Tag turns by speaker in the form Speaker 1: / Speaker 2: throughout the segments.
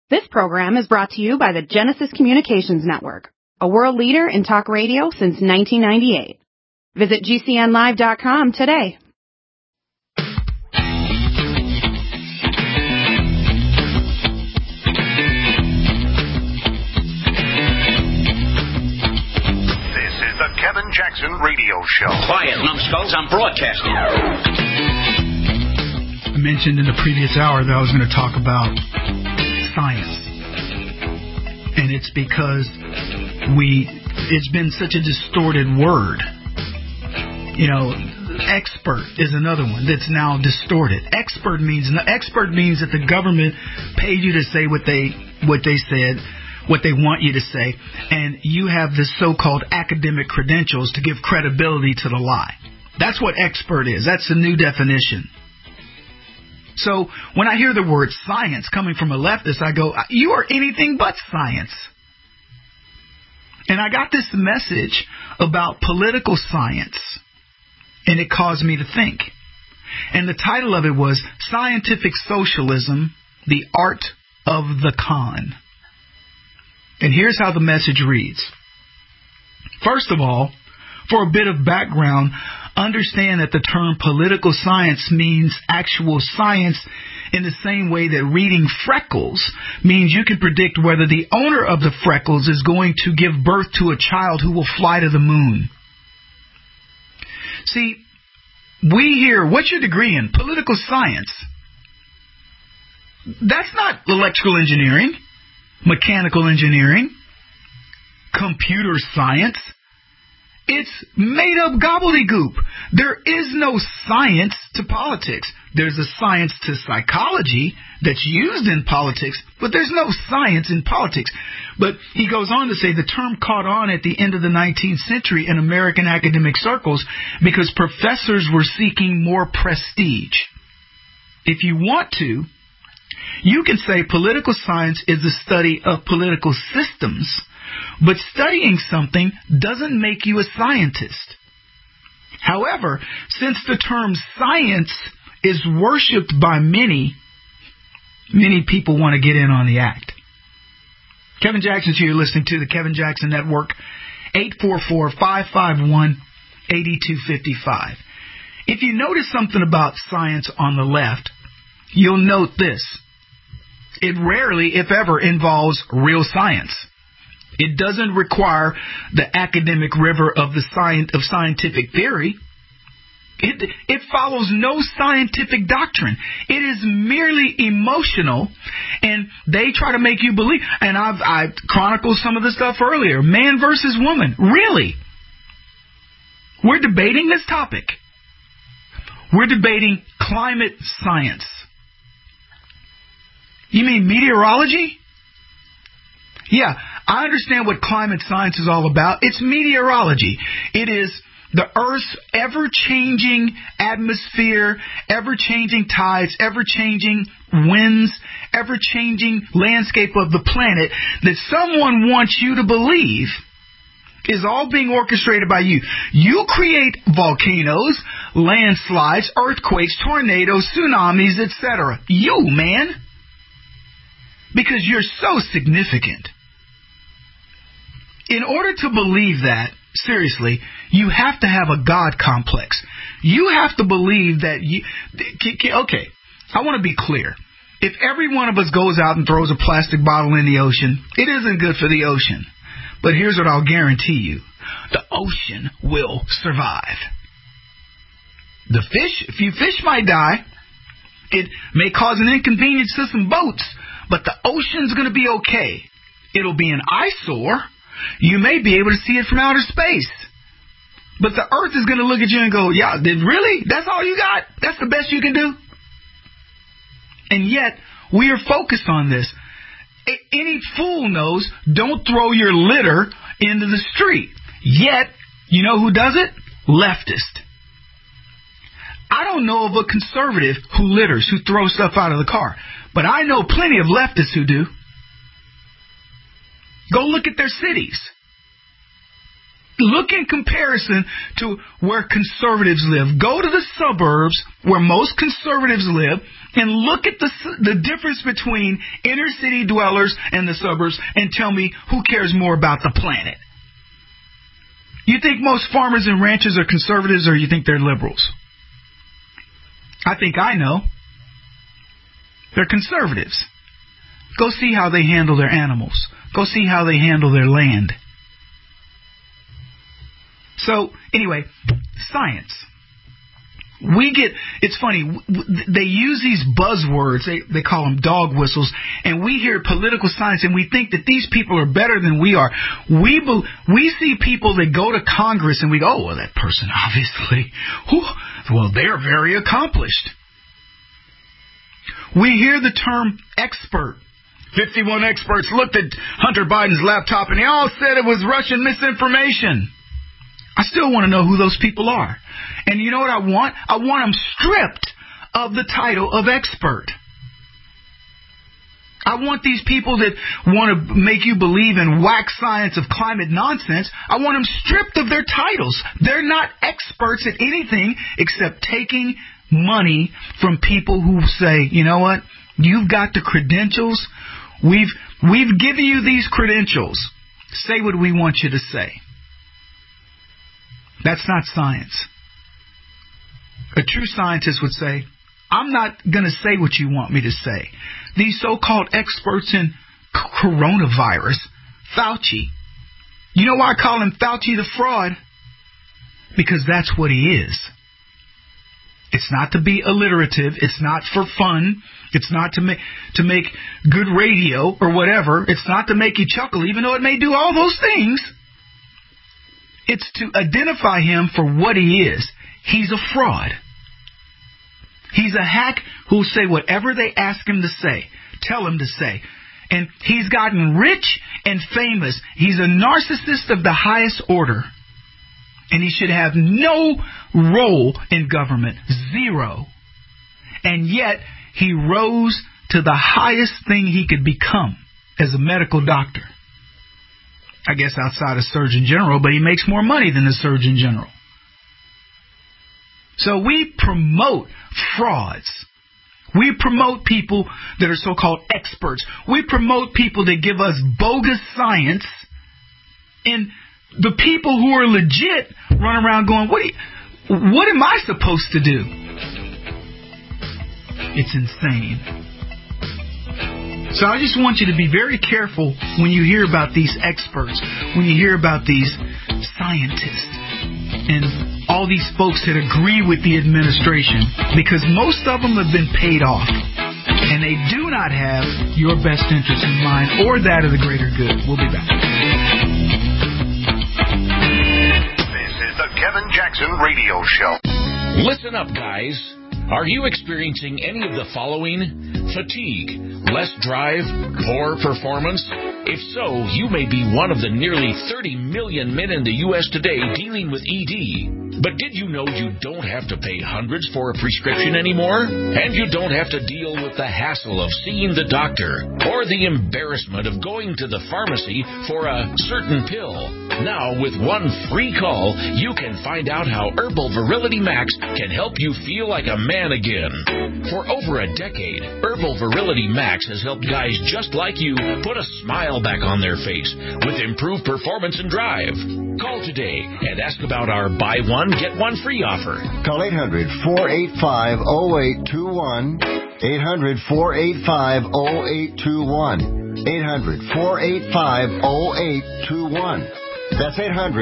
Speaker 1: This program is brought to you by the Genesis Communications Network, a world leader in talk radio since 1998. Visit GCNlive.com today.
Speaker 2: This is the Kevin Jackson Radio Show.
Speaker 3: Quiet, numbskulls, I'm broadcasting.
Speaker 4: I mentioned in the previous hour that I was going to talk about science. And it's because it's been such a distorted word. You know, expert is another one that's now distorted. Expert means that the government paid you to say what they said, what they want you to say, and you have the so-called academic credentials to give credibility to the lie. That's what expert is. That's the new definition. So when I hear the word science coming from a leftist, I go, you are anything but science. And I got this message about political science, and it caused me to think. And the title of it was Scientific Socialism, the Art of the Con. And here's how the message reads. First of all, for a bit of background, understand that the term political science means actual science in the same way that reading freckles means you can predict whether the owner of the freckles is going to give birth to a child who will fly to the moon. See, we hear, what's your degree in? Political science. That's not electrical engineering, mechanical engineering, computer science. It's made-up gobbledygook. There is no science to politics. There's a science to psychology that's used in politics, but there's no science in politics. But he goes on to say the term caught on at the end of the 19th century in American academic circles because professors were seeking more prestige. If you want to, you can say political science is the study of political systems, but studying something doesn't make you a scientist. However, since the term science is worshipped by many people want to get in on the act. Kevin Jackson's here listening to the Kevin Jackson Network, 844-551-8255. If you notice something about science on the left, you'll note this. It rarely, if ever, involves real science. It doesn't require the academic river of scientific theory. It follows no scientific doctrine. It is merely emotional, and they try to make you believe. And I chronicled some of the stuff earlier. Man versus woman. Really? We're debating this topic. We're debating climate science. You mean meteorology? Yeah, I understand what climate science is all about. It's meteorology. It is the Earth's ever-changing atmosphere, ever-changing tides, ever-changing winds, ever-changing landscape of the planet that someone wants you to believe is all being orchestrated by you. You create volcanoes, landslides, earthquakes, tornadoes, tsunamis, etc. You, man. Because you're so significant. In order to believe that, seriously, you have to have a God complex. You have to believe that okay, I want to be clear. If every one of us goes out and throws a plastic bottle in the ocean, it isn't good for the ocean. But here's what I'll guarantee you. The ocean will survive. A few fish might die. It may cause an inconvenience to some boats, but the ocean's going to be okay. It'll be an eyesore. You may be able to see it from outer space. But the Earth is going to look at you and go, yeah, really? That's all you got? That's the best you can do? And yet, we are focused on this. Any fool knows, don't throw your litter into the street. Yet, you know who does it? Leftist. I don't know of a conservative who litters, who throws stuff out of the car. But I know plenty of leftists who do. Go look at their cities. Look in comparison to where conservatives live. Go to the suburbs where most conservatives live and look at the difference between inner city dwellers and the suburbs and tell me who cares more about the planet. You think most farmers and ranchers are conservatives, or you think they're liberals? I think I know. They're conservatives. Go see how they handle their animals. Go see how they handle their land. So, anyway, science. It's funny, they use these buzzwords, they call them dog whistles, and we hear political science and we think that these people are better than we are. We see people that go to Congress and we go, oh, well, that person obviously, well, they're very accomplished. We hear the term expert. 51 experts looked at Hunter Biden's laptop and they all said it was Russian misinformation. I still want to know who those people are. And you know what I want? I want them stripped of the title of expert. I want these people that want to make you believe in whack science of climate nonsense, I want them stripped of their titles. They're not experts at anything except taking money from people who say, you know what? You've got the credentials. We've given you these credentials. Say what we want you to say. That's not science. A true scientist would say, I'm not going to say what you want me to say. These so-called experts in coronavirus, Fauci. You know why I call him Fauci the fraud? Because that's what he is. It's not to be alliterative. It's not for fun. It's not to make good radio or whatever. It's not to make you chuckle, even though it may do all those things. It's to identify him for what he is. He's a fraud. He's a hack who'll say whatever they ask him to say, tell him to say. And he's gotten rich and famous. He's a narcissist of the highest order. And he should have no role in government. Zero. And yet, he rose to the highest thing he could become as a medical doctor. I guess outside of Surgeon General, but he makes more money than the Surgeon General. So we promote frauds. We promote people that are so-called experts. We promote people that give us bogus science. And the people who are legit run around going, what am I supposed to do? It's insane. So I just want you to be very careful when you hear about these experts, when you hear about these scientists and all these folks that agree with the administration, because most of them have been paid off and they do not have your best interest in mind or that of the greater good. We'll be back.
Speaker 2: This is the Kevin Jackson Radio Show.
Speaker 3: Listen up, guys. Are you experiencing any of the following? Fatigue, less drive, poor performance? If so, you may be one of the nearly 30 million men in the U.S. today dealing with ED. But did you know you don't have to pay hundreds for a prescription anymore? And you don't have to deal with the hassle of seeing the doctor or the embarrassment of going to the pharmacy for a certain pill. Now, with one free call, you can find out how Herbal Virility Max can help you feel like a man again. For over a decade, Herbal Virility Max has helped guys just like you put a smile back on their face with improved performance and drive. Call today and ask about our buy one, get one free offer.
Speaker 5: Call 800-485-0821. 800-485-0821. 800-485-0821. That's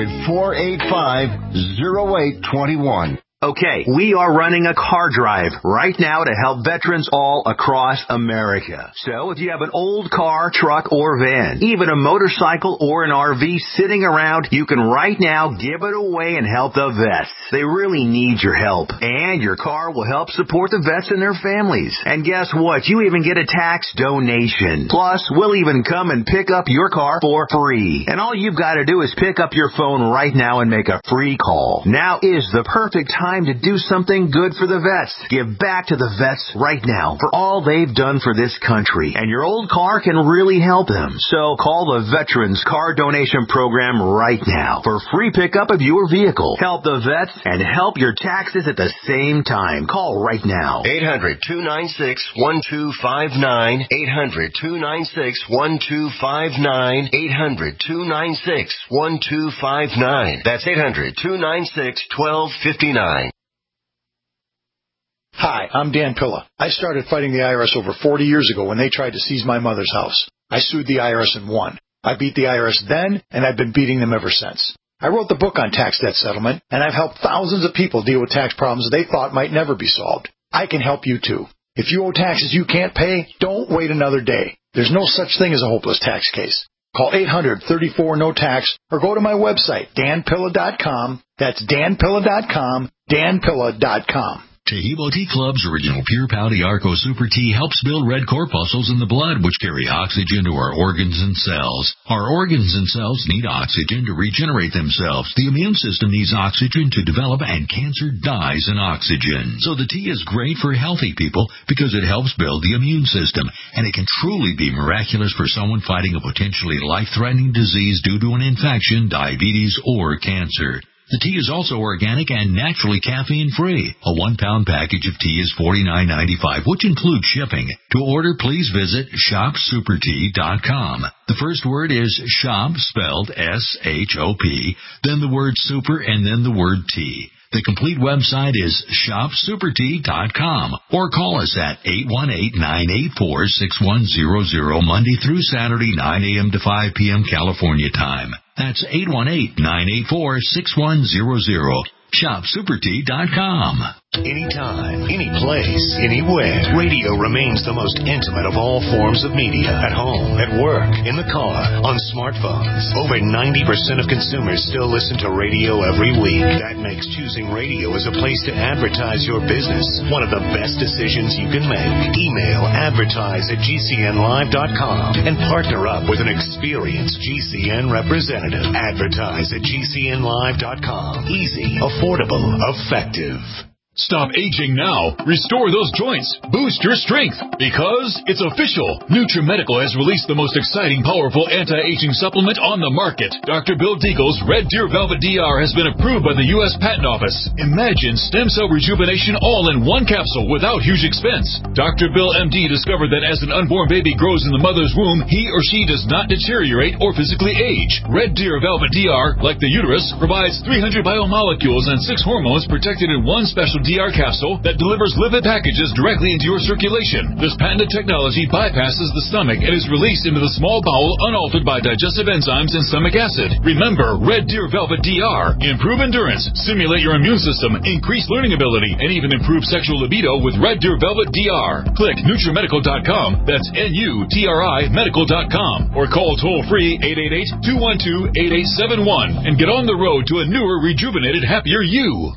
Speaker 5: 800-485-0821.
Speaker 6: Okay, we are running a car drive right now to help veterans all across America. So if you have an old car, truck, or van, even a motorcycle or an RV sitting around, you can right now give it away and help the vets. They really need your help. And your car will help support the vets and their families. And guess what? You even get a tax donation. Plus, we'll even come and pick up your car for free. And all you've got to do is pick up your phone right now and make a free call. Now is the perfect time time to do something good for the vets. Give back to the vets right now for all they've done for this country. And your old car can really help them. So call the Veterans Car Donation Program right now for free pickup of your vehicle. Help the vets and help your taxes at the same time. Call right now.
Speaker 5: 800-296-1259. 800-296-1259. 800-296-1259. That's 800-296-1259.
Speaker 7: Hi, I'm Dan Pilla. I started fighting the IRS over 40 years ago when they tried to seize my mother's house. I sued the IRS and won. I beat the IRS then, and I've been beating them ever since. I wrote the book on tax debt settlement, and I've helped thousands of people deal with tax problems they thought might never be solved. I can help you too. If you owe taxes you can't pay, don't wait another day. There's no such thing as a hopeless tax case. Call 800-34-NO-TAX or go to my website, danpilla.com. That's danpilla.com, danpilla.com.
Speaker 8: Tehebo Tea Club's original Pure Pouty Arco Super Tea helps build red corpuscles in the blood, which carry oxygen to our organs and cells. Our organs and cells need oxygen to regenerate themselves. The immune system needs oxygen to develop, and cancer dies in oxygen. So the tea is great for healthy people because it helps build the immune system, and it can truly be miraculous for someone fighting a potentially life-threatening disease due to an infection, diabetes, or cancer. The tea is also organic and naturally caffeine-free. A 1-pound package of tea is $49.95, which includes shipping. To order, please visit shopsupertea.com. The first word is shop, spelled S-H-O-P, then the word super, and then the word tea. The complete website is shopsupertea.com, or call us at 818-984-6100, Monday through Saturday, 9 a.m. to 5 p.m. California time. That's 818-984-6100. ShopSuperTea.com.
Speaker 2: Anytime, any place, anywhere. Radio remains the most intimate of all forms of media. At home, at work, in the car, on smartphones. Over 90% of consumers still listen to radio every week. That makes choosing radio as a place to advertise your business one of the best decisions you can make. Email advertise@gcnlive.com and partner up with an experienced GCN representative. Advertise@gcnlive.com. Easy, affordable, effective.
Speaker 9: Stop aging now. Restore those joints. Boost your strength. Because it's official. NutriMedical has released the most exciting, powerful anti-aging supplement on the market. Dr. Bill Deagle's Red Deer Velvet DR has been approved by the U.S. Patent Office. Imagine stem cell rejuvenation all in one capsule without huge expense. Dr. Bill MD discovered that as an unborn baby grows in the mother's womb, he or she does not deteriorate or physically age. Red Deer Velvet DR, like the uterus, provides 300 biomolecules and 6 hormones protected in one special DR capsule that delivers lipid packages directly into your circulation. This patented technology bypasses the stomach and is released into the small bowel unaltered by digestive enzymes and stomach acid. Remember, Red Deer Velvet DR. Improve endurance, stimulate your immune system, increase learning ability, and even improve sexual libido with Red Deer Velvet DR. Click NutriMedical.com, that's N-U-T-R-I medical.com, or call toll-free 888-212-8871 and get on the road to a newer, rejuvenated, happier you.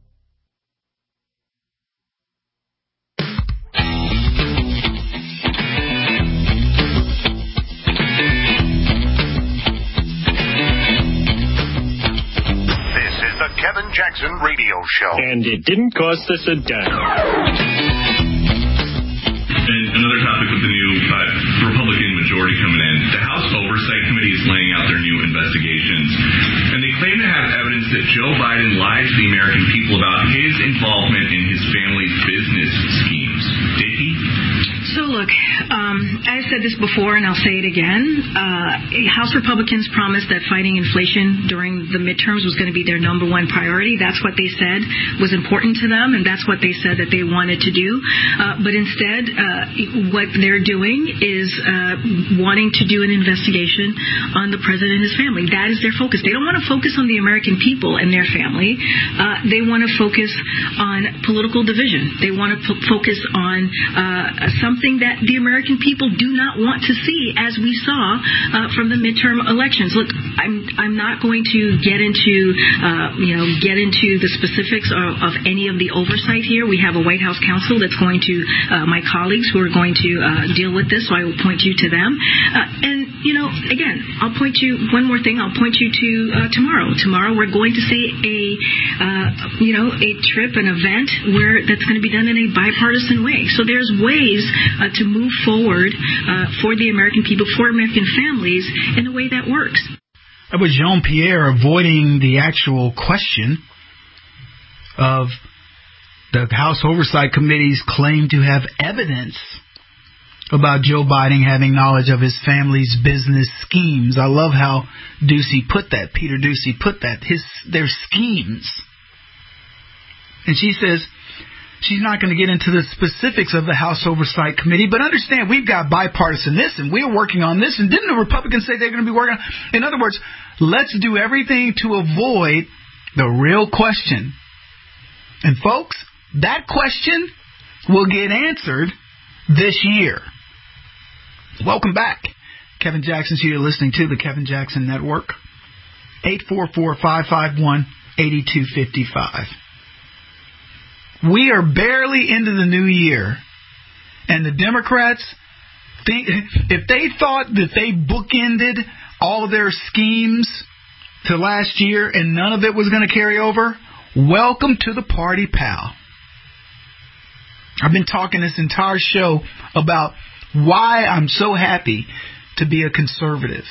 Speaker 2: Kevin Jackson Radio Show.
Speaker 10: And it didn't cost us a dime.
Speaker 11: And another topic with the new Republican majority coming in, the House Oversight Committee is laying out their new investigations. And they claim to have evidence that Joe Biden lied to the American people about his involvement in his family's business schemes. Dickie?
Speaker 12: So look, I said this before and I'll say it again. House Republicans promised that fighting inflation during the midterms was going to be their number one priority. That's what they said was important to them, and that's what they said that they wanted to do. But instead, what they're doing is wanting to do an investigation on the president and his family. That is their focus. They don't want to focus on the American people and their family. They want to focus on political division. They want to focus on something that that the American people do not want to see, as we saw from the midterm elections. Look, I'm not going to get into the specifics of any of the oversight here. We have a White House counsel that's going to my colleagues who are going to deal with this, so I will point you to them. Again, I'll point you one more thing. I'll point you to tomorrow. Tomorrow we're going to see a trip, an event that's going to be done in a bipartisan way. So there's ways to move forward for the American people, for American families, in a way that works.
Speaker 4: That was Jean-Pierre avoiding the actual question of the House Oversight Committee's claim to have evidence about Joe Biden having knowledge of his family's business schemes. I love how Ducey put that, Peter Ducey put that, their schemes. And she says she's not going to get into the specifics of the House Oversight Committee, but understand we've got bipartisan this, and we're working on this, and didn't the Republicans say they're going to be working on? In other words, let's do everything to avoid the real question. And folks, that question will get answered this year. Welcome back. Kevin Jackson's here, listening to the Kevin Jackson Network. 844-551-8255. We are barely into the new year, and the Democrats think if they thought that they bookended all of their schemes to last year and none of it was going to carry over, welcome to the party, pal. I've been talking this entire show about why I'm so happy to be a conservative.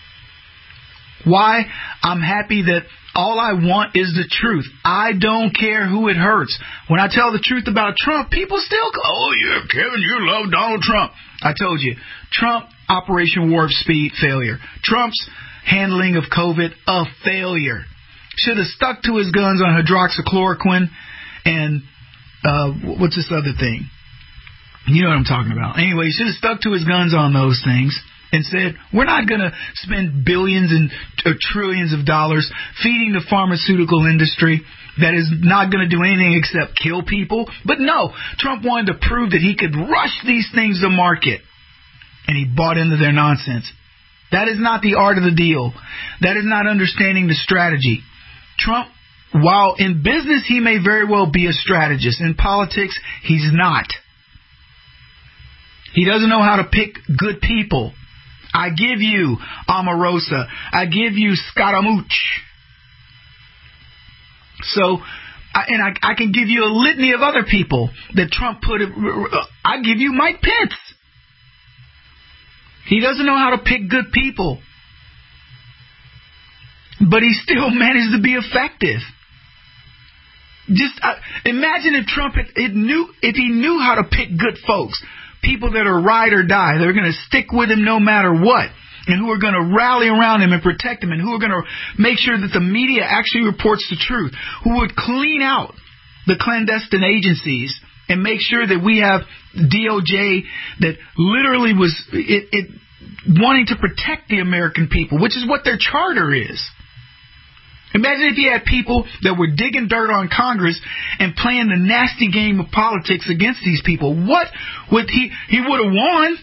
Speaker 4: Why I'm happy that all I want is the truth. I don't care who it hurts. When I tell the truth about Trump, people still go, oh, yeah, Kevin, you love Donald Trump. I told you, Trump, Operation Warp Speed, failure. Trump's handling of COVID, a failure. Should have stuck to his guns on hydroxychloroquine and what's this other thing? You know what I'm talking about. Anyway, he should have stuck to his guns on those things and said, we're not going to spend billions and trillions of dollars feeding the pharmaceutical industry that is not going to do anything except kill people. But no, Trump wanted to prove that he could rush these things to market, and he bought into their nonsense. That is not the art of the deal. That is not understanding the strategy. Trump, while in business he may very well be a strategist, in politics he's not. He doesn't know how to pick good people. I give you Omarosa. I give you Scaramucci. So, I can give you a litany of other people that Trump put. I give you Mike Pence. He doesn't know how to pick good people, but he still managed to be effective. Just imagine if Trump if he knew how to pick good folks. People that are ride or die, they're going to stick with him no matter what, and who are going to rally around him and protect him, and who are going to make sure that the media actually reports the truth, who would clean out the clandestine agencies and make sure that we have DOJ that literally was wanting to protect the American people, which is what their charter is. Imagine if he had people that were digging dirt on Congress and playing the nasty game of politics against these people. What would he would have won.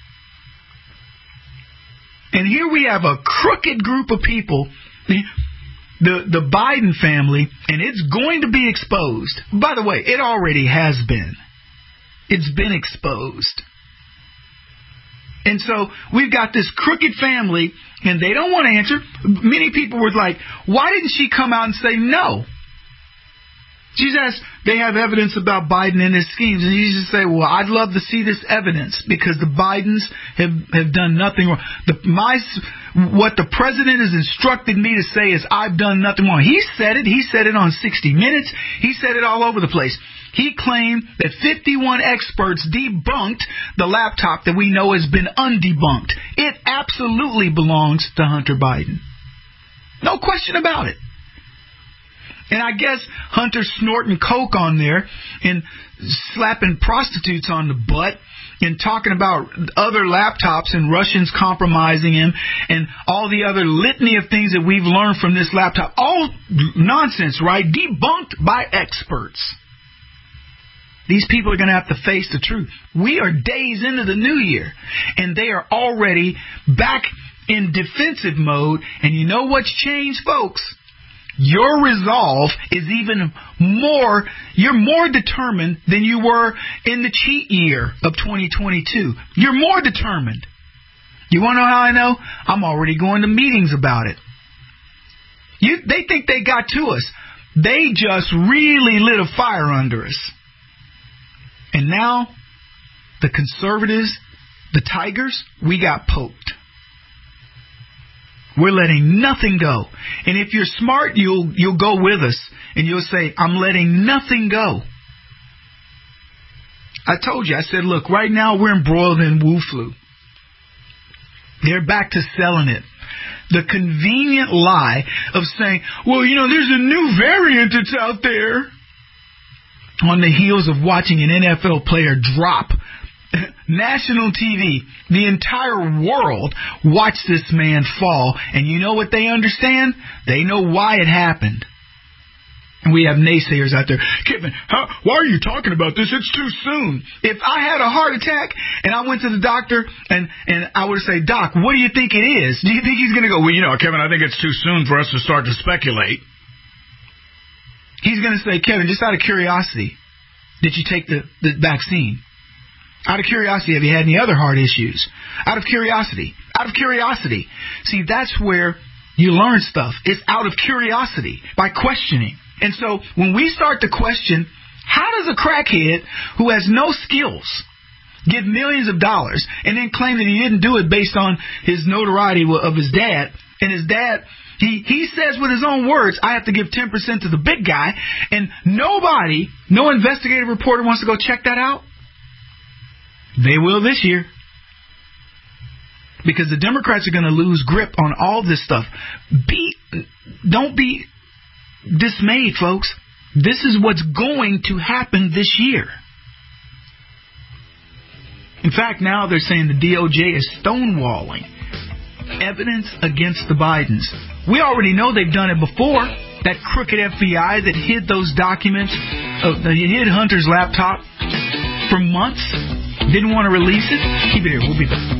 Speaker 4: And here we have a crooked group of people, the Biden family, and it's going to be exposed. By the way, it already has been. It's been exposed. And so we've got this crooked family, and they don't want to answer. Many people were like, why didn't she come out and say no? She's asked, they have evidence about Biden and his schemes. And you just say, well, I'd love to see this evidence because the Bidens have done nothing wrong. What the president has instructed me to say is I've done nothing wrong. He said it. He said it on 60 Minutes. He said it all over the place. He claimed that 51 experts debunked the laptop that we know has been undebunked. It absolutely belongs to Hunter Biden. No question about it. And I guess Hunter snorting coke on there and slapping prostitutes on the butt and talking about other laptops and Russians compromising him and all the other litany of things that we've learned from this laptop. All nonsense, right? Debunked by experts. These people are going to have to face the truth. We are days into the new year, and they are already back in defensive mode. And you know what's changed, folks? Your resolve is even more, you're more determined than you were in the cheat year of 2022. You're more determined. You want to know how I know? I'm already going to meetings about it. They think they got to us. They just really lit a fire under us. And now, the conservatives, the tigers, we got poked. We're letting nothing go. And if you're smart, you'll go with us. And you'll say, I'm letting nothing go. I told you, I said, look, right now we're embroiled in Wu flu. They're back to selling it. The convenient lie of saying, well, there's a new variant that's out there. On the heels of watching an NFL player drop national TV, the entire world watched this man fall, and you know what they understand? They know why it happened. And we have naysayers out there. Kevin, why are you talking about this? It's too soon. If I had a heart attack and I went to the doctor and I would say, Doc, what do you think it is? Do you think he's going to go, well, Kevin, I think it's too soon for us to start to speculate. He's going to say, Kevin, just out of curiosity, did you take the vaccine? Out of curiosity, have you had any other heart issues? Out of curiosity. See, that's where you learn stuff. It's out of curiosity, by questioning. And so when we start to question, how does a crackhead who has no skills get millions of dollars and then claim that he didn't do it based on his notoriety of his dad? And his dad, he says with his own words, I have to give 10% to the big guy. And no investigative reporter wants to go check that out. They will this year. Because the Democrats are going to lose grip on all this stuff. Don't be dismayed, folks. This is what's going to happen this year. In fact, now they're saying the DOJ is stonewalling evidence against the Bidens. We already know they've done it before. That crooked FBI that hid those documents, hid Hunter's laptop for months, didn't want to release it. Keep it here. We'll be back.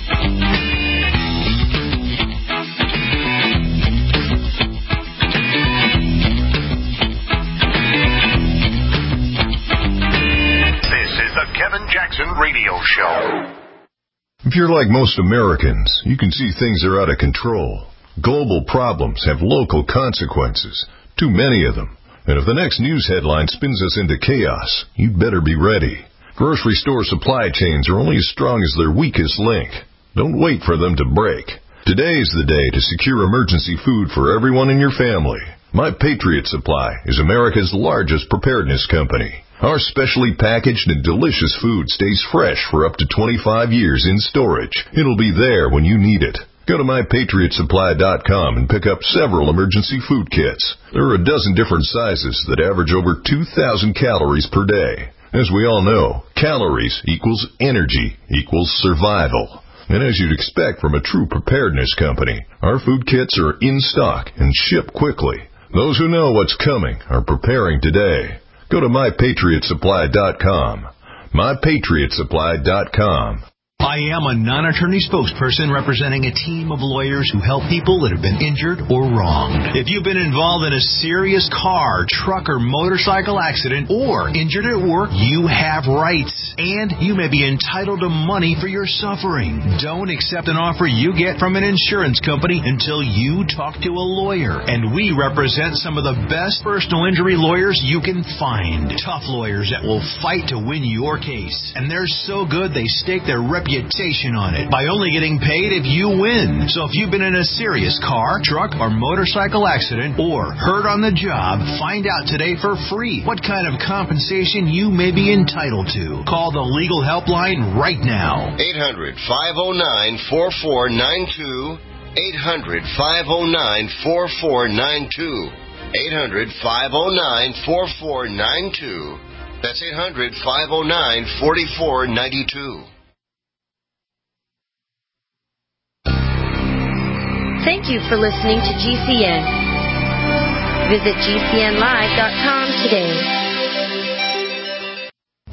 Speaker 2: Kevin Jackson Radio Show.
Speaker 13: If you're like most Americans, you can see things are out of control. Global problems have local consequences, too many of them. And if the next news headline spins us into chaos, you'd better be ready. Grocery store supply chains are only as strong as their weakest link. Don't wait for them to break. Today is the day to secure emergency food for everyone in your family. My Patriot Supply is America's largest preparedness company. Our specially packaged and delicious food stays fresh for up to 25 years in storage. It'll be there when you need it. Go to MyPatriotSupply.com and pick up several emergency food kits. There are a dozen different sizes that average over 2,000 calories per day. As we all know, calories equals energy equals survival. And as you'd expect from a true preparedness company, our food kits are in stock and ship quickly. Those who know what's coming are preparing today. Go to MyPatriotSupply.com. MyPatriotSupply.com.
Speaker 6: I am a non-attorney spokesperson representing a team of lawyers who help people that have been injured or wronged. If you've been involved in a serious car, truck, or motorcycle accident or injured at work, you have rights, and you may be entitled to money for your suffering. Don't accept an offer you get from an insurance company until you talk to a lawyer. And we represent some of the best personal injury lawyers you can find. Tough lawyers that will fight to win your case. And they're so good they stake their reputation on it by only getting paid if you win. So if you've been in a serious car, truck, or motorcycle accident or hurt on the job, find out today for free what kind of compensation you may be entitled to. Call the legal helpline right now.
Speaker 5: 800-509-4492. 800-509-4492. 800-509-4492. That's 800-509-4492.
Speaker 14: Thank you for listening to GCN. Visit GCNlive.com today.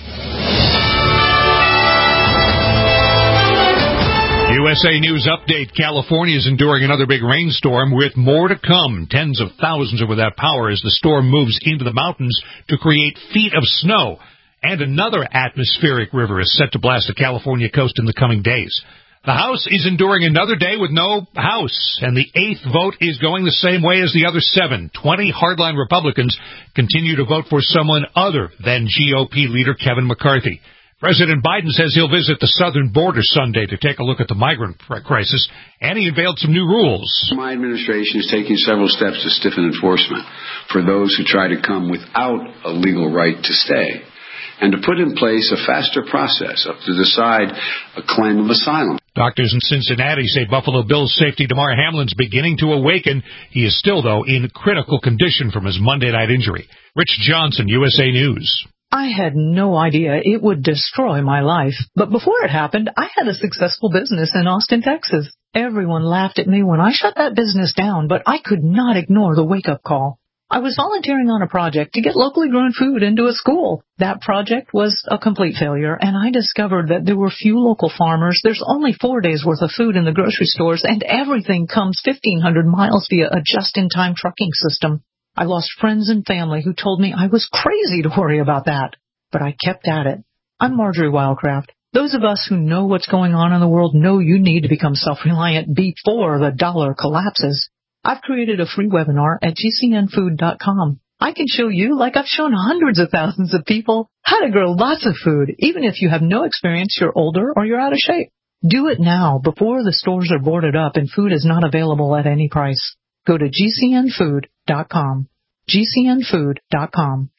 Speaker 15: USA News Update. California is enduring another big rainstorm with more to come. Tens of thousands are without power as the storm moves into the mountains to create feet of snow. And another atmospheric river is set to blast the California coast in the coming days. The House is enduring another day with no House, and the 8th vote is going the same way as the other 7. 20 hardline Republicans continue to vote for someone other than GOP leader Kevin McCarthy. President Biden says he'll visit the southern border Sunday to take a look at the migrant crisis, and he unveiled some new rules.
Speaker 16: My administration is taking several steps to stiffen enforcement for those who try to come without a legal right to stay, and to put in place a faster process to decide a claim of asylum.
Speaker 15: Doctors in Cincinnati say Buffalo Bills safety Damar Hamlin's beginning to awaken. He is still, though, in critical condition from his Monday night injury. Rich Johnson, USA News.
Speaker 17: I had no idea it would destroy my life. But before it happened, I had a successful business in Austin, Texas. Everyone laughed at me when I shut that business down, but I could not ignore the wake-up call. I was volunteering on a project to get locally grown food into a school. That project was a complete failure, and I discovered that there were few local farmers. There's only 4 days' worth of food in the grocery stores, and everything comes 1,500 miles via a just-in-time trucking system. I lost friends and family who told me I was crazy to worry about that. But I kept at it. I'm Marjorie Wildcraft. Those of us who know what's going on in the world know you need to become self-reliant before the dollar collapses. I've created a free webinar at gcnfood.com. I can show you, like I've shown hundreds of thousands of people, how to grow lots of food, even if you have no experience, you're older, or you're out of shape. Do it now, before the stores are boarded up and food is not available at any price. Go to gcnfood.com. gcnfood.com.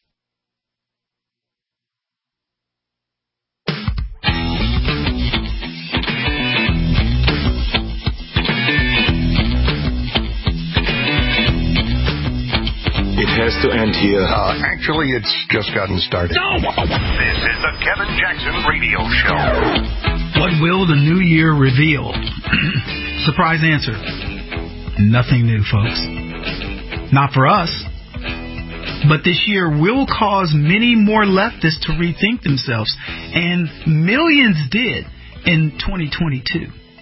Speaker 18: It has to end here. Actually, it's just gotten started.
Speaker 2: No! This is the Kevin Jackson Radio Show.
Speaker 4: What will the new year reveal? Surprise answer. Nothing new, folks. Not for us. But this year will cause many more leftists to rethink themselves. And millions did in 2022.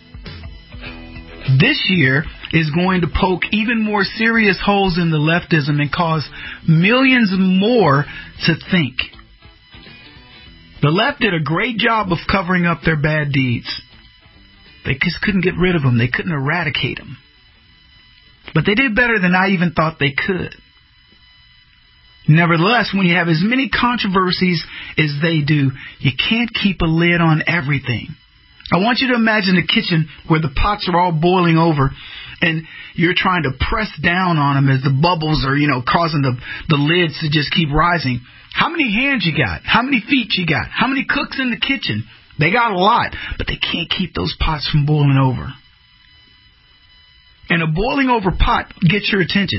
Speaker 4: This year is going to poke even more serious holes in the leftism and cause millions more to think. The left did a great job of covering up their bad deeds. They just couldn't get rid of them. They couldn't eradicate them. But they did better than I even thought they could. Nevertheless, when you have as many controversies as they do, you can't keep a lid on everything. I want you to imagine a kitchen where the pots are all boiling over and you're trying to press down on them as the bubbles are, causing the lids to just keep rising. How many hands you got? How many feet you got? How many cooks in the kitchen? They got a lot, but they can't keep those pots from boiling over. And a boiling over pot gets your attention.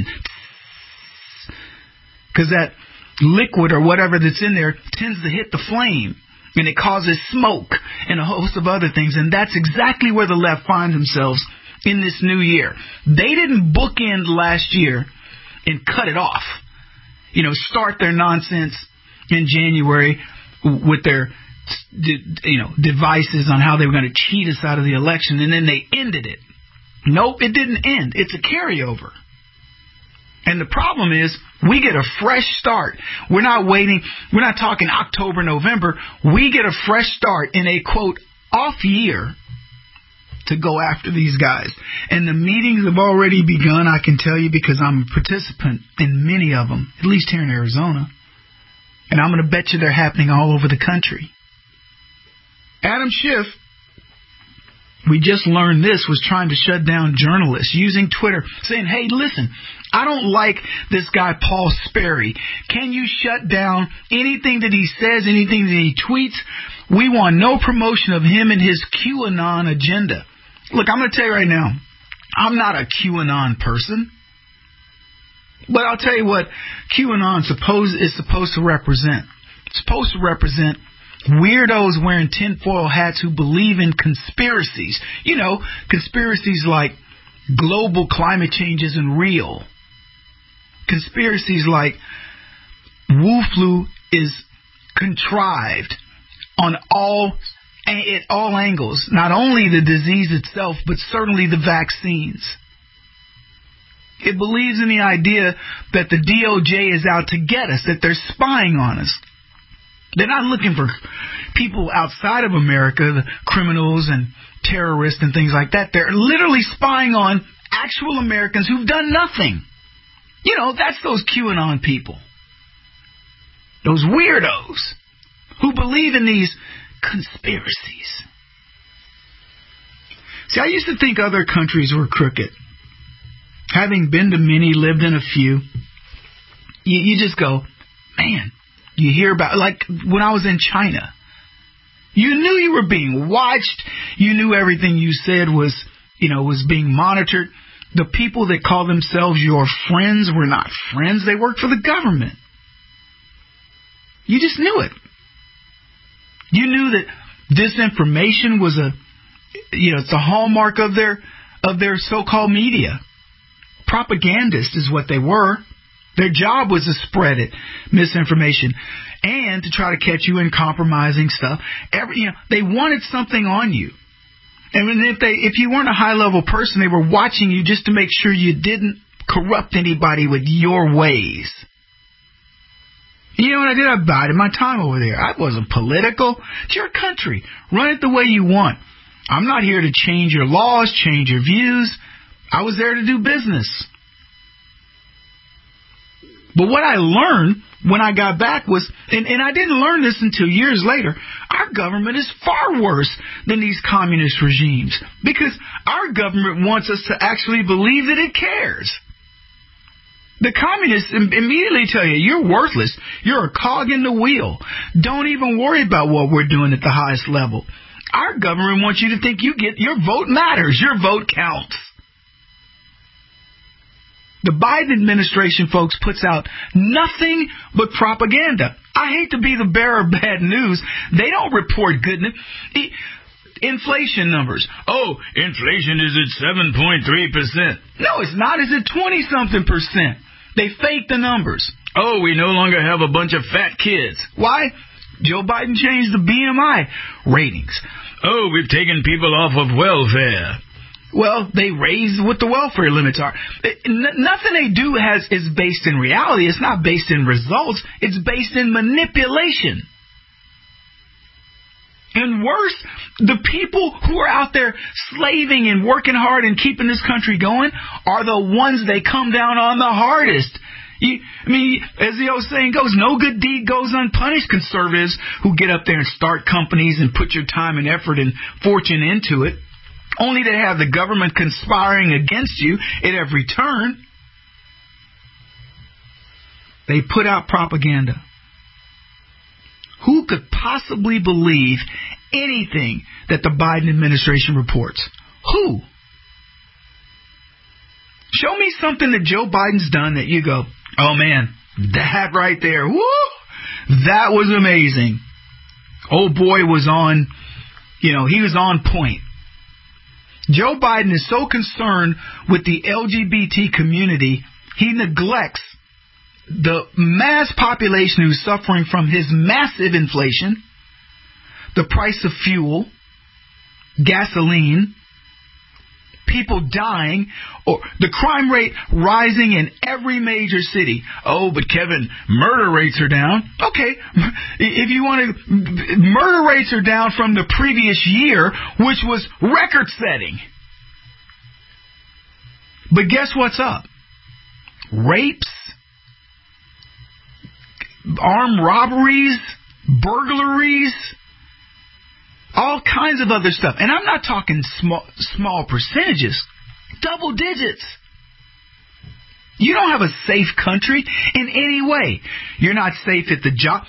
Speaker 4: Because that liquid or whatever that's in there tends to hit the flame. And it causes smoke and a host of other things. And that's exactly where the left finds themselves in this new year. They didn't bookend last year and cut it off. Start their nonsense in January with their, devices on how they were going to cheat us out of the election. And then they ended it. Nope, it didn't end. It's a carryover. And the problem is, we get a fresh start. We're not waiting. We're not talking October, November. We get a fresh start in a, quote, off year to go after these guys. And the meetings have already begun, I can tell you, because I'm a participant in many of them, at least here in Arizona. And I'm going to bet you they're happening all over the country. Adam Schiff, we just learned this, was trying to shut down journalists using Twitter, saying, hey, listen, I don't like this guy Paul Sperry. Can you shut down anything that he says, anything that he tweets? We want no promotion of him and his QAnon agenda. Look, I'm going to tell you right now, I'm not a QAnon person. But I'll tell you what QAnon is supposed to represent. It's supposed to represent weirdos wearing tinfoil hats who believe in conspiracies. Conspiracies like global climate change isn't real. Conspiracies like Wu flu is contrived on all at all angles, not only the disease itself, but certainly the vaccines. It believes in the idea that the DOJ is out to get us, that they're spying on us. They're not looking for people outside of America, the criminals and terrorists and things like that. They're literally spying on actual Americans who've done nothing. You know, that's those QAnon people. Those weirdos who believe in these conspiracies. See, I used to think other countries were crooked. Having been to many, lived in a few, you just go, man, you hear about, like when I was in China, you knew you were being watched. You knew everything you said was being monitored. The people that call themselves your friends were not friends. They worked for the government. You just knew it. You knew that disinformation was it's a hallmark of their so-called media. Propagandists is what they were. Their job was to spread it, misinformation, and to try to catch you in compromising stuff. They wanted something on you. And if you weren't a high-level person, they were watching you just to make sure you didn't corrupt anybody with your ways. You know what I did? I bided my time over there. I wasn't political. It's your country. Run it the way you want. I'm not here to change your laws, change your views. I was there to do business. But what I learned when I got back was, and I didn't learn this until years later, our government is far worse than these communist regimes, because our government wants us to actually believe that it cares. The communists immediately tell you, you're worthless. You're a cog in the wheel. Don't even worry about what we're doing at the highest level. Our government wants you to think your vote matters. Your vote counts. The Biden administration, folks, puts out nothing but propaganda. I hate to be the bearer of bad news. They don't report goodness. Inflation numbers. Oh, inflation is at 7.3%. No, it's not. It's at 20-something%. They fake the numbers. Oh, we no longer have a bunch of fat kids. Why? Joe Biden changed the BMI ratings. Oh, we've taken people off of welfare. Well, they raise what the welfare limits are. Nothing they do is based in reality. It's not based in results. It's based in manipulation. And worse, the people who are out there slaving and working hard and keeping this country going are the ones they come down on the hardest. As the old saying goes, no good deed goes unpunished. Conservatives who get up there and start companies and put your time and effort and fortune into it, only to have the government conspiring against you at every turn. They put out propaganda. Who could possibly believe anything that the Biden administration reports? Who? Show me something that Joe Biden's done that you go, oh man, that right there, woo, that was amazing. Old boy was on, he was on point. Joe Biden is so concerned with the LGBT community, he neglects the mass population who's suffering from his massive inflation, the price of fuel, gasoline, people dying, or the crime rate rising in every major city. Oh, but Kevin, murder rates are down. Okay, if you want to, murder rates are down from the previous year, which was record-setting. But guess what's up? Rapes, armed robberies, burglaries, all kinds of other stuff. And I'm not talking small percentages, double digits. You don't have a safe country in any way. You're not safe at the job.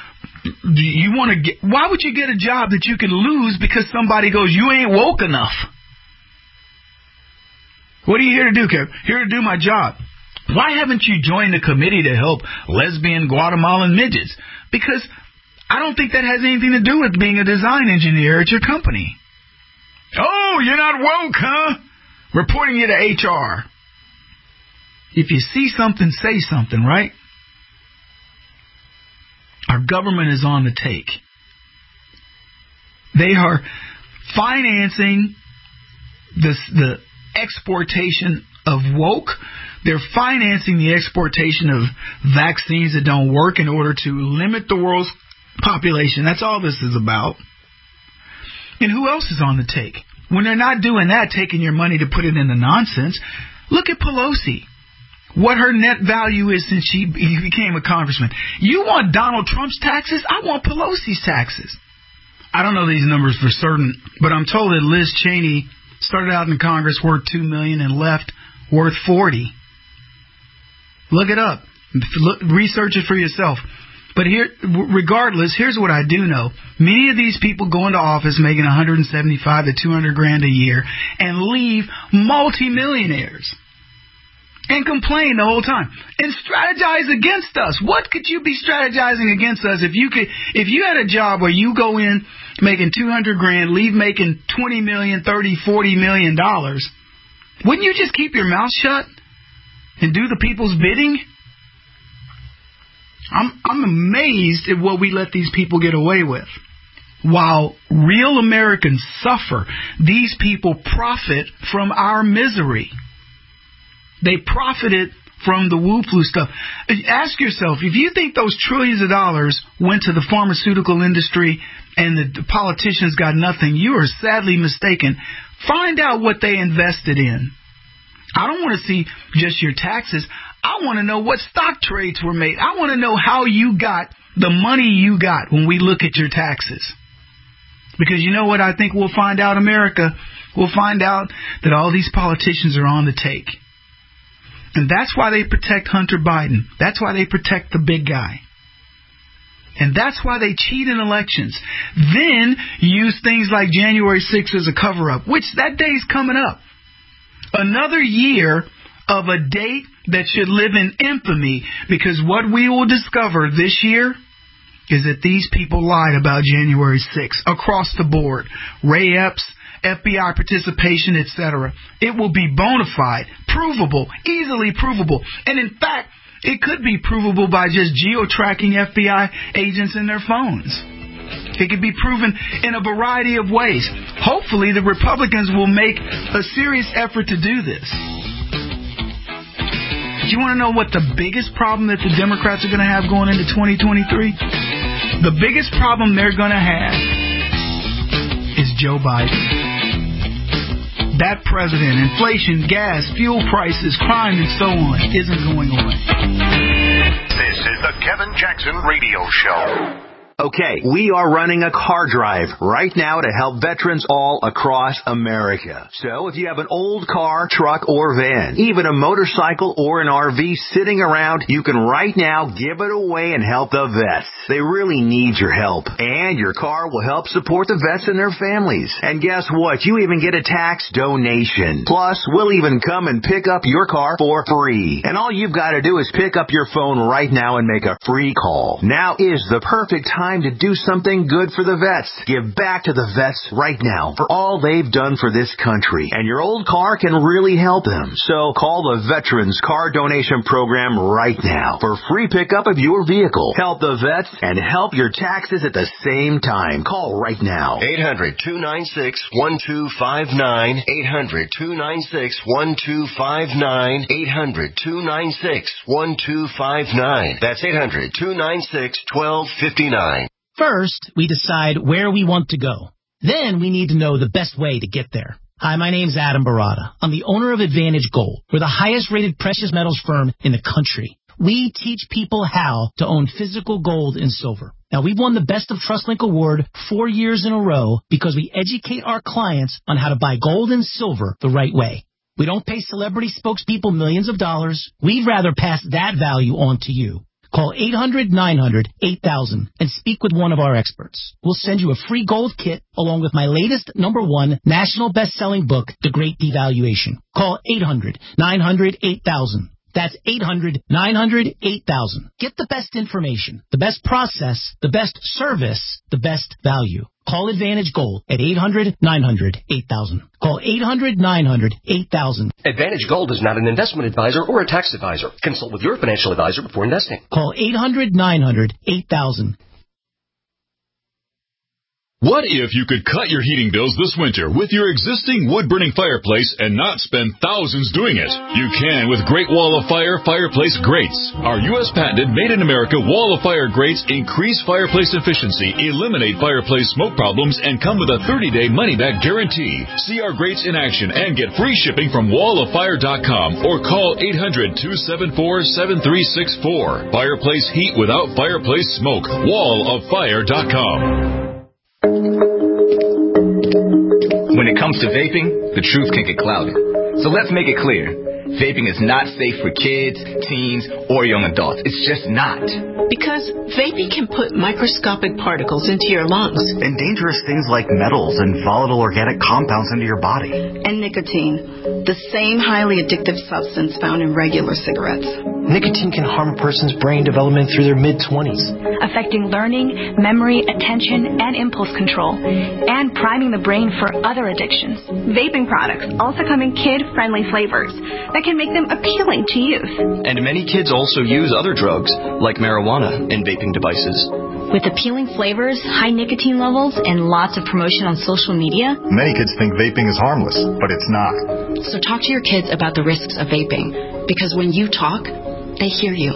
Speaker 4: Why would you get a job that you can lose because somebody goes, you ain't woke enough? What are you here to do, Kev? Here to do my job. Why haven't you joined the committee to help lesbian Guatemalan midgets? Because I don't think that has anything to do with being a design engineer at your company. Oh, you're not woke, huh? Reporting you to HR. If you see something, say something, right? Our government is on the take. They are financing the exportation of woke. They're financing the exportation of vaccines that don't work in order to limit the world's population. That's all this is about. And who else is on the take? When they're not doing that, taking your money to put it into nonsense, look at Pelosi. What her net value is since she became a congressman. You want Donald Trump's taxes? I want Pelosi's taxes. I don't know these numbers for certain, but I'm told that Liz Cheney started out in Congress worth $2 million and left worth $40. Look it up. Research it for yourself. But here, regardless, here's what I do know. Many of these people go into office making $175 to $200 a year and leave multimillionaires and complain the whole time and strategize against us. What could you be strategizing against us if you had a job where you go in making $200,000, leave making $20 million, $30, $40 million? Wouldn't you just keep your mouth shut and do the people's bidding? I'm amazed at what we let these people get away with. While real Americans suffer, these people profit from our misery. They profited from the woo-flu stuff. Ask yourself, if you think those trillions of dollars went to the pharmaceutical industry and the politicians got nothing, you are sadly mistaken. Find out what they invested in. I don't want to see just your taxes. I want to know what stock trades were made. I want to know how you got the money you got when we look at your taxes. Because you know what I think we'll find out, America? We'll find out that all these politicians are on the take. And that's why they protect Hunter Biden. That's why they protect the big guy. And that's why they cheat in elections. Then use things like January 6th as a cover-up, which that day's coming up. Another year of a date that should live in infamy, because what we will discover this year is that these people lied about January 6th across the board. Ray Epps, FBI participation, etc. It will be bona fide, provable, easily provable. And in fact, it could be provable by just geo-tracking FBI agents in their phones. It could be proven in a variety of ways. Hopefully, the Republicans will make a serious effort to do this. Do you want to know what the biggest problem that the Democrats are going to have going into 2023? The biggest problem they're going to have is Joe Biden. That president, inflation, gas, fuel prices, crime, and so on isn't going away.
Speaker 2: This is the Kevin Jackson Radio Show.
Speaker 6: Okay, we are running a car drive right now to help veterans all across America. So if you have an old car, truck, or van, even a motorcycle or an RV sitting around, you can right now give it away and help the vets. They really need your help. And your car will help support the vets and their families. And guess what? You even get a tax donation. Plus, we'll even come and pick up your car for free. And all you've got to do is pick up your phone right now and make a free call. Now is the perfect time to do something good for the vets. Give back to the vets right now for all they've done for this country. And your old car can really help them. So call the Veterans Car Donation Program right now for free pickup of your vehicle. Help the vets and help your taxes at the same time. Call right now.
Speaker 5: 800-296-1259. 800-296-1259. 800-296-1259. That's 800-296-1259.
Speaker 19: First, we decide where we want to go. Then we need to know the best way to get there. Hi, my name's Adam Barada. I'm the owner of Advantage Gold. We're the highest rated precious metals firm in the country. We teach people how to own physical gold and silver. Now, we've won the Best of TrustLink Award 4 years in a row because we educate our clients on how to buy gold and silver the right way. We don't pay celebrity spokespeople millions of dollars. We'd rather pass that value on to you. Call 800-900-8000 and speak with one of our experts. We'll send you a free gold kit along with my latest #1 national best-selling book, The Great Devaluation. Call 800-900-8000. That's 800-900-8000. Get the best information, the best process, the best service, the best value. Call Advantage Gold at 800-900-8000. Call 800-900-8000.
Speaker 20: Advantage Gold is not an investment advisor or a tax advisor. Consult with your financial advisor before investing.
Speaker 19: Call 800-900-8000.
Speaker 9: What if you could cut your heating bills this winter with your existing wood-burning fireplace and not spend thousands doing it? You can with Great Wall of Fire fireplace grates. Our U.S. patented made-in-America Wall of Fire grates increase fireplace efficiency, eliminate fireplace smoke problems, and come with a 30-day money-back guarantee. See our grates in action and get free shipping from walloffire.com or call 800-274-7364. Fireplace heat without fireplace smoke. walloffire.com.
Speaker 21: When it comes to vaping, the truth can get clouded. So let's make it clear. Vaping is not safe for kids, teens, or young adults. It's just not.
Speaker 22: Because vaping can put microscopic particles into your lungs.
Speaker 23: And dangerous things like metals and volatile organic compounds into your body.
Speaker 24: And nicotine, the same highly addictive substance found in regular cigarettes.
Speaker 25: Nicotine can harm a person's brain development through their mid-20s.
Speaker 26: Affecting learning, memory, attention, and impulse control. And priming the brain for other addictions.
Speaker 27: Vaping products also come in kid-friendly flavors that can make them appealing to youth.
Speaker 21: And many kids also use other drugs, like marijuana, in vaping devices.
Speaker 26: With appealing flavors, high nicotine levels, and lots of promotion on social media,
Speaker 18: many kids think vaping is harmless, but it's not.
Speaker 28: So talk to your kids about the risks of vaping, because when you talk, they hear you.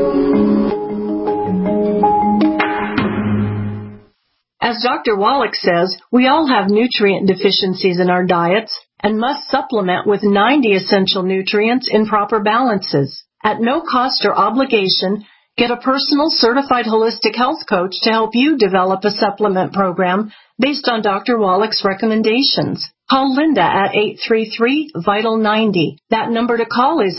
Speaker 29: As Dr. Wallach says, we all have nutrient deficiencies in our diets and must supplement with 90 essential nutrients in proper balances. At no cost or obligation, get a personal certified holistic health coach to help you develop a supplement program based on Dr. Wallach's recommendations. Call Linda at 833-VITAL-90. That number to call is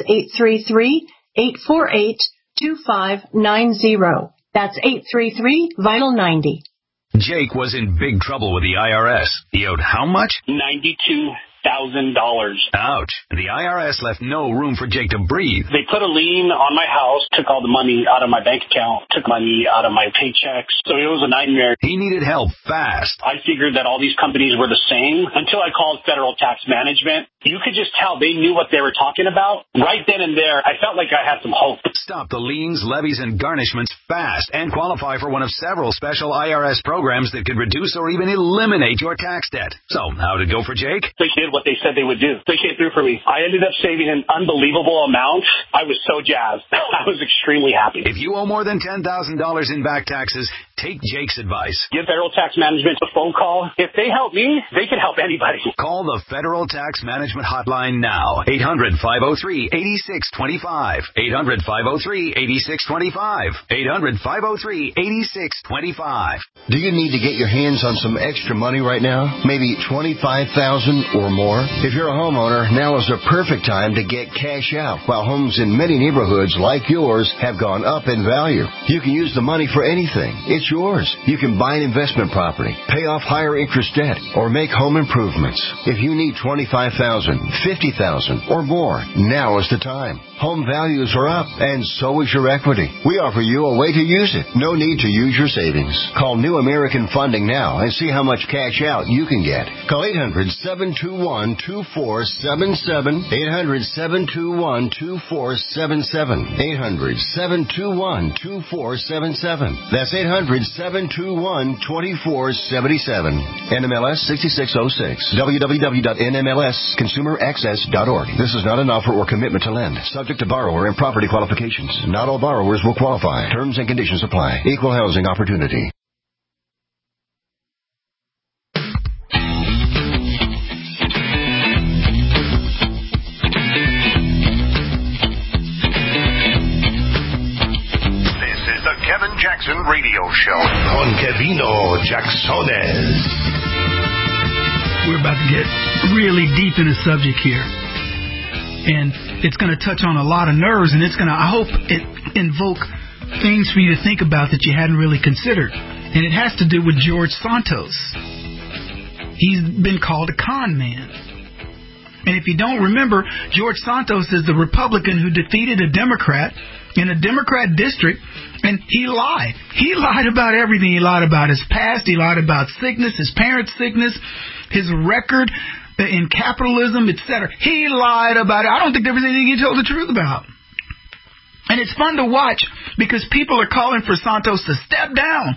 Speaker 29: 833-848-2590. That's 833-VITAL-90.
Speaker 30: Jake was in big trouble with the IRS. He owed how much?
Speaker 31: $92,000.
Speaker 30: Ouch. The IRS left no room for Jake to breathe.
Speaker 31: They put a lien on my house, took all the money out of my bank account, took money out of my paychecks. So it was a nightmare.
Speaker 30: He needed help fast.
Speaker 31: I figured that all these companies were the same until I called Federal Tax Management. You could just tell they knew what they were talking about. Right then and there, I felt like I had some hope.
Speaker 30: Stop the liens, levies, and garnishments fast and qualify for one of several special IRS programs that could reduce or even eliminate your tax debt. So, how'd it go for Jake?
Speaker 31: They did what they said they would do. They came through for me. I ended up saving an unbelievable amount. I was so jazzed. I was extremely happy.
Speaker 30: If you owe more than $10,000 in back taxes, take Jake's advice.
Speaker 31: Give Federal Tax Management a phone call. If they help me, they can help anybody.
Speaker 30: Call the Federal Tax Management Hotline now. 800-503-8625. 800-503-8625. 800-503-8625.
Speaker 32: Do you need to get your hands on some extra money right now? Maybe $25,000 or more? If you're a homeowner, now is the perfect time to get cash out. While homes in many neighborhoods like yours have gone up in value, you can use the money for anything. It's yours. You can buy an investment property, pay off higher interest debt, or make home improvements. If you need $25,000, $50,000, or more, now is the time. Home values are up, and so is your equity. We offer you a way to use it. No need to use your savings. Call New American Funding now and see how much cash out you can get. Call 800-721-2477. 800-721-2477. 800-721-2477. That's 800-721-2477. NMLS 6606. www.nmlsconsumeraccess.org. This is not an offer or commitment to lend. Subject to borrower and property qualifications. Not all borrowers will qualify. Terms and conditions apply. Equal housing opportunity.
Speaker 2: Kevin Jackson Radio Show on Kevino Jacksones.
Speaker 4: We're about to get really deep in the subject here, and it's going to touch on a lot of nerves, and it's going to, I hope, it invoke things for you to think about that you hadn't really considered, and it has to do with George Santos. He's been called a con man. And if you don't remember, George Santos is the Republican who defeated a Democrat in a Democrat district, and he lied. He lied about everything. He lied about his past. He lied about sickness, his parents' sickness, his record in capitalism, etc. He lied about it. I don't think there was anything he told the truth about. And it's fun to watch because people are calling for Santos to step down.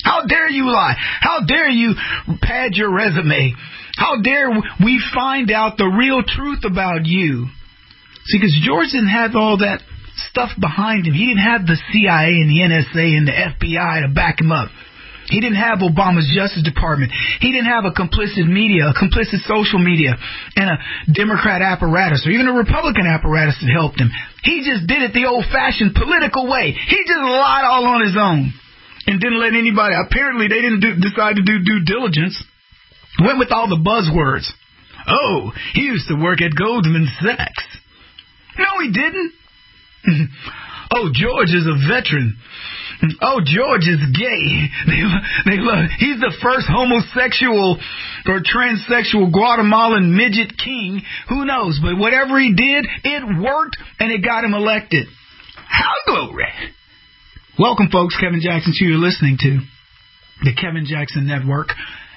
Speaker 4: How dare you lie? How dare you pad your resume? How dare we find out the real truth about you? See, because George didn't have all that stuff behind him. He didn't have the CIA and the NSA and the FBI to back him up. He didn't have Obama's Justice Department. He didn't have a complicit media, a complicit social media, and a Democrat apparatus, or even a Republican apparatus that helped him. He just did it the old-fashioned political way. He just lied all on his own and didn't let anybody. Apparently, they didn't decide to do due diligence. Went with all the buzzwords. Oh, he used to work at Goldman Sachs. No, he didn't. Oh, George is a veteran. Oh, George is gay. They love. He's the first homosexual or transsexual Guatemalan midget king. Who knows? But whatever he did, it worked and it got him elected. How glory! Welcome, folks. Kevin Jackson Show you're listening to. The Kevin Jackson Network.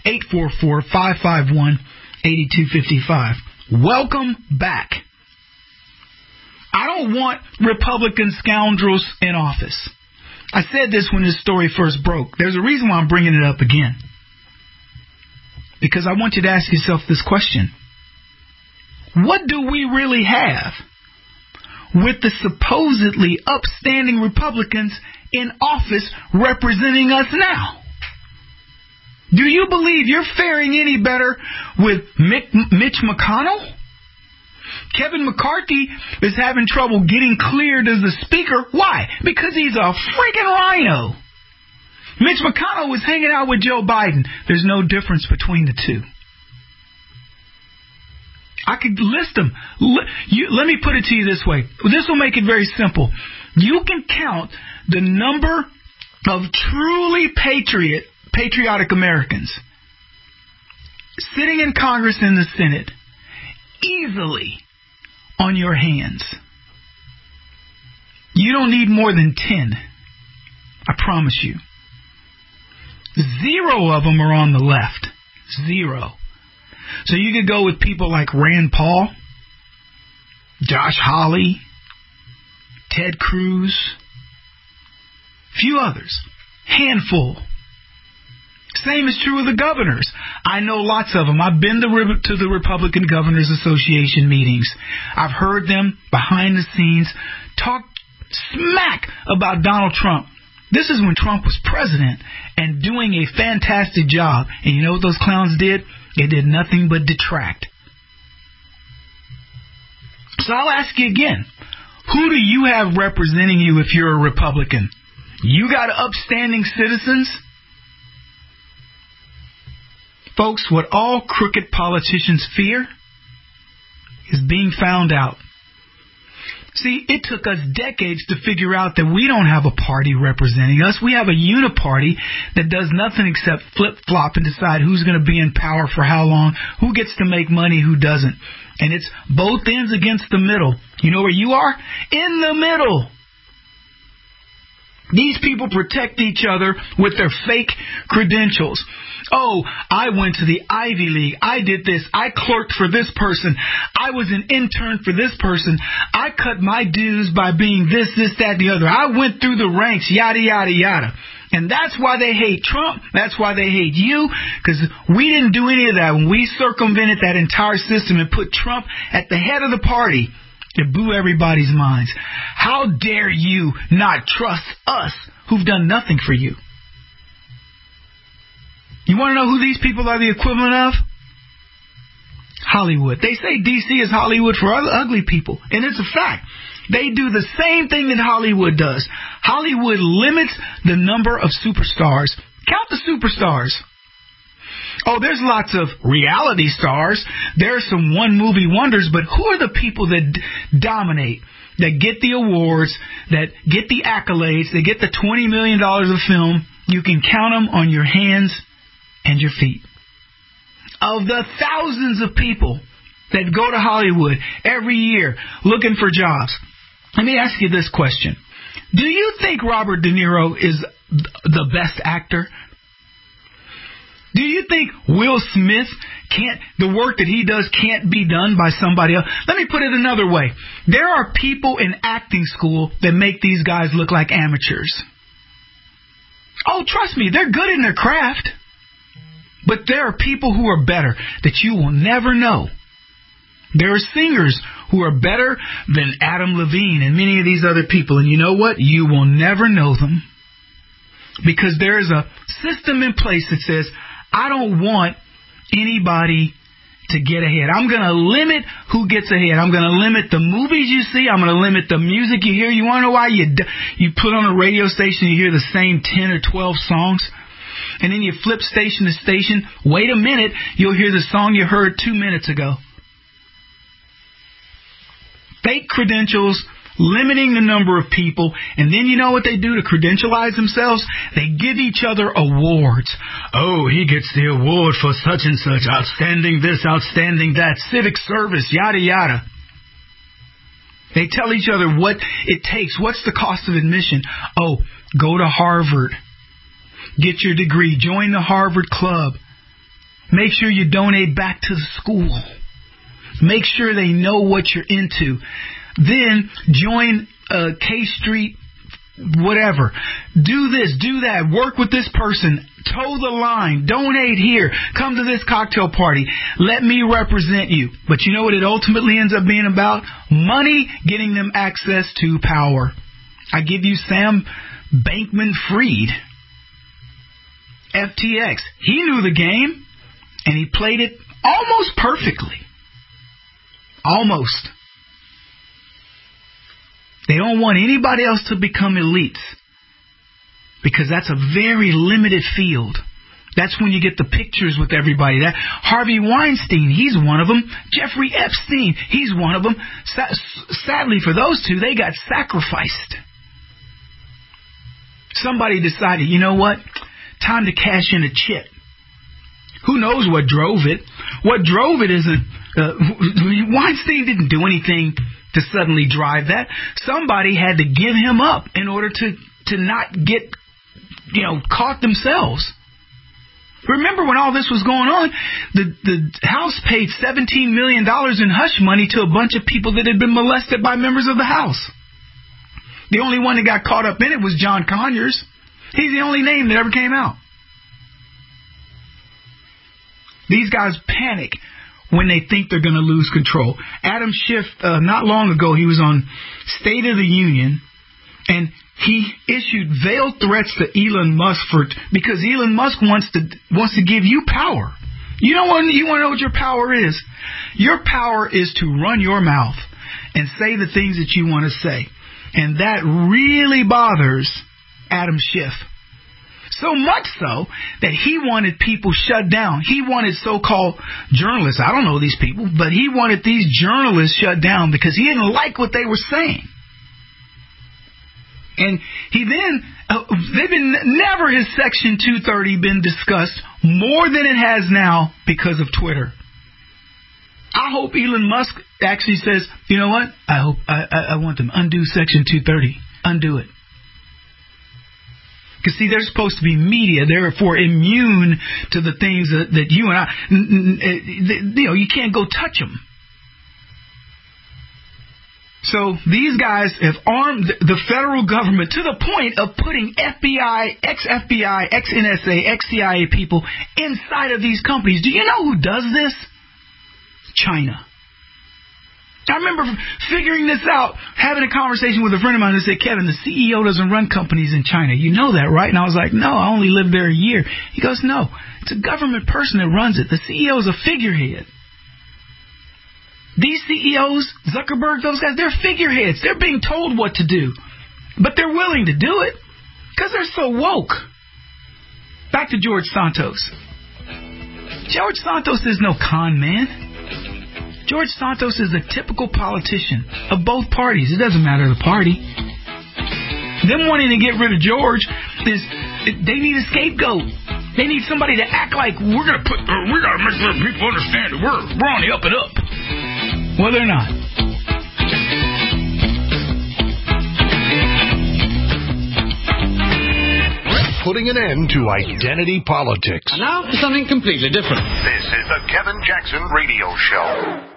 Speaker 4: 844-551-8255. Welcome back. I don't want Republican scoundrels in office. I said this when this story first broke. There's a reason why I'm bringing it up again. Because I want you to ask yourself this question. What do we really have with the supposedly upstanding Republicans in office representing us now? Do you believe you're faring any better with Mitch McConnell? Kevin McCarthy is having trouble getting cleared as the speaker. Why? Because he's a freaking rhino. Mitch McConnell was hanging out with Joe Biden. There's no difference between the two. I could list them. Let me put it to you this way. This will make it very simple. You can count the number of truly patriotic Americans sitting in Congress and the Senate easily on your hands. You don't need more than 10. I promise you. 0 of them are on the left. 0. So you could go with people like Rand Paul, Josh Hawley, Ted Cruz, few others. Handful. Same is true of the governors. I know lots of them. I've been to the Republican Governors Association meetings. I've heard them behind the scenes talk smack about Donald Trump. This is when Trump was president and doing a fantastic job. And you know what those clowns did? They did nothing but detract. So I'll ask you again. Who do you have representing you if you're a Republican? You got upstanding citizens? Folks, what all crooked politicians fear is being found out. See, it took us decades to figure out that we don't have a party representing us. We have a uniparty that does nothing except flip-flop and decide who's going to be in power for how long, who gets to make money, who doesn't. And it's both ends against the middle. You know where you are? In the middle. These people protect each other with their fake credentials. Oh, I went to the Ivy League. I did this. I clerked for this person. I was an intern for this person. I cut my dues by being this, that, the other. I went through the ranks, yada, yada, yada. And that's why they hate Trump. That's why they hate you, because we didn't do any of that. When we circumvented that entire system and put Trump at the head of the party, it blew everybody's minds. How dare you not trust us who've done nothing for you? You want to know who these people are the equivalent of? Hollywood. They say DC is Hollywood for ugly people. And it's a fact. They do the same thing that Hollywood does. Hollywood limits the number of superstars. Count the superstars. Oh, there's lots of reality stars. There's some one-movie wonders, but who are the people that dominate, that get the awards, that get the accolades, that get the $20 million of film? You can count them on your hands and your feet. Of the thousands of people that go to Hollywood every year looking for jobs, let me ask you this question. Do you think Robert De Niro is the best actor? Do you think Will Smith the work that he does can't be done by somebody else? Let me put it another way. There are people in acting school that make these guys look like amateurs. Oh, trust me, they're good in their craft. But there are people who are better that you will never know. There are singers who are better than Adam Levine and many of these other people. And you know what? You will never know them. Because there is a system in place that says, I don't want anybody to get ahead. I'm going to limit who gets ahead. I'm going to limit the movies you see. I'm going to limit the music you hear. You want to know why? You put on a radio station, you hear the same 10 or 12 songs. And then you flip station to station. Wait a minute, you'll hear the song you heard 2 minutes ago. Fake credentials, limiting the number of people, and then you know what they do to credentialize themselves? They give each other awards. Oh, he gets the award for such and such, outstanding this, outstanding that, civic service, yada yada. They tell each other what it takes. What's the cost of admission? Oh, go to Harvard. Get your degree. Join the Harvard Club. Make sure you donate back to the school. Make sure they know what you're into. Then join K Street, whatever. Do this, do that. Work with this person. Toe the line. Donate here. Come to this cocktail party. Let me represent you. But you know what it ultimately ends up being about? Money, getting them access to power. I give you Sam Bankman-Fried. FTX. He knew the game, and he played it almost perfectly. Almost. They don't want anybody else to become elites because that's a very limited field. That's when you get the pictures with everybody. That Harvey Weinstein, he's one of them. Jeffrey Epstein, he's one of them. Sadly for those two, they got sacrificed. Somebody decided, you know what? Time to cash in a chip. Who knows what drove it? What drove it isn't... Weinstein didn't do anything to suddenly drive that. Somebody had to give him up in order to not get, caught themselves. Remember when all this was going on, the House paid $17 million in hush money to a bunch of people that had been molested by members of the House. The only one that got caught up in it was John Conyers. He's the only name that ever came out. These guys panic when they think they're going to lose control. Adam Schiff, not long ago, he was on State of the Union, and he issued veiled threats to Elon Musk because Elon Musk wants to give you power. You want to know what your power is? Your power is to run your mouth and say the things that you want to say. And that really bothers Adam Schiff. So much so that he wanted people shut down. He wanted so-called journalists. I don't know these people, but he wanted these journalists shut down because he didn't like what they were saying. And he then, never has Section 230 been discussed more than it has now because of Twitter. I hope Elon Musk actually says, you know what? I want them undo Section 230. Undo it. Because, see, they're supposed to be media, therefore immune to the things that you and I, you can't go touch them. So these guys have armed the federal government to the point of putting FBI, ex-FBI, ex-NSA, ex-CIA people inside of these companies. Do you know who does this? China. I remember figuring this out, having a conversation with a friend of mine who said, Kevin, the CEO doesn't run companies in China. You know that, right? And I was like, no, I only lived there a year. He goes, no, it's a government person that runs it. The CEO is a figurehead. These CEOs, Zuckerberg, those guys, they're figureheads. They're being told what to do. But they're willing to do it because they're so woke. Back to George Santos. George Santos is no con man. George Santos is a typical politician of both parties. It doesn't matter the party. Them wanting to get rid of George is they need a scapegoat. They need somebody to act like we gotta make sure people understand that we're on the up and up. Well, they're not.
Speaker 2: Putting an end to identity politics.
Speaker 1: And now for something completely different.
Speaker 2: This is the Kevin Jackson Radio Show.